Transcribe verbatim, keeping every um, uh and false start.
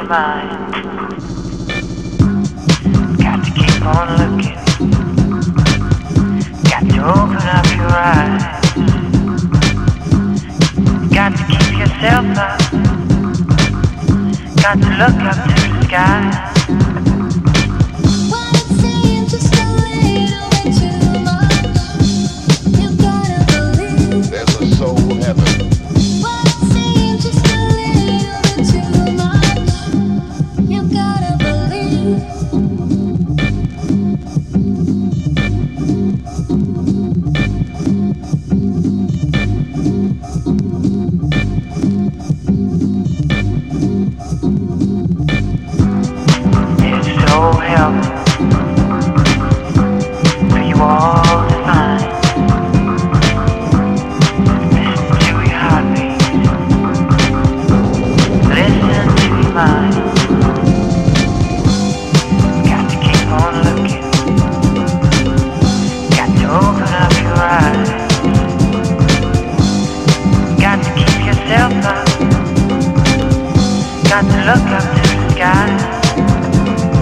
mind. Got to keep on looking. Got to open up your eyes. Got to keep yourself up. Got to look up to the sky.